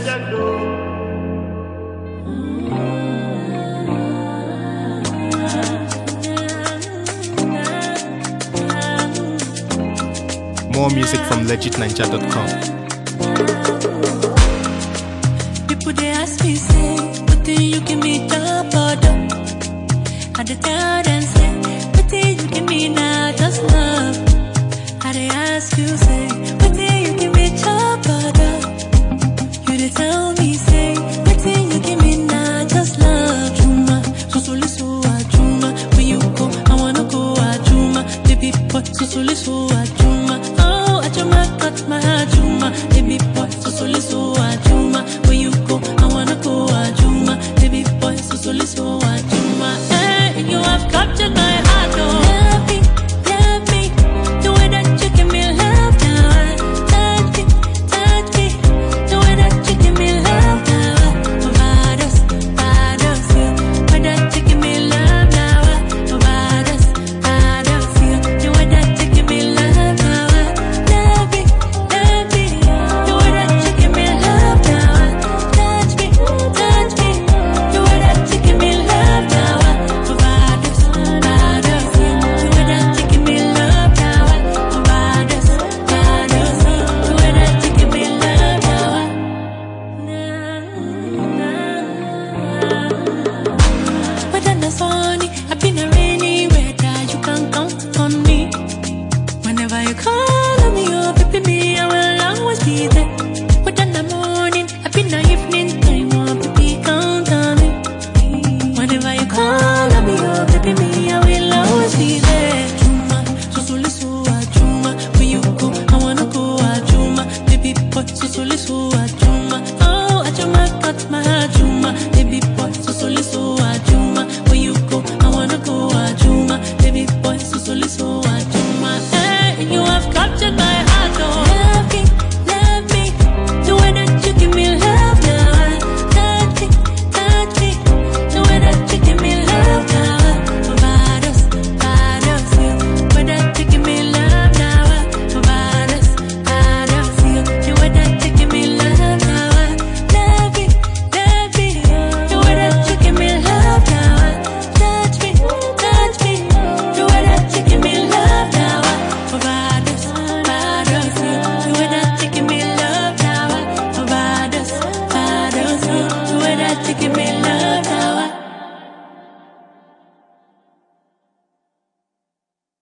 More music from legitninja.com. People they ask me, say, what do you give me top or down? I dey tell them, say, what do you give me now, just love. I dey ask you, say, what do you give me top or down? You dey tell me, say, what do you give me now, just love. Juma, so Juma, when you go, I wanna go, Juma, baby boy, so Juma, oh, Juma, got my Juma, baby boy, so Juma, when you go, I wanna go, Juma, baby boy, so Juma, hey, you have captured my heart, oh. Love me, the way that you give me love now, touch me, the way that you give me love now, Barbados, you, the way that you give me love now, Barbados, you, the way that you give me love now, love me, the way that you give me love now, touch me, the way that you give me love now, Barbados, you, the way that you give me love now, Barbados, the way that you give me love now. Whether the sunny, I've been a rainy weather, you can count on me. Whenever you call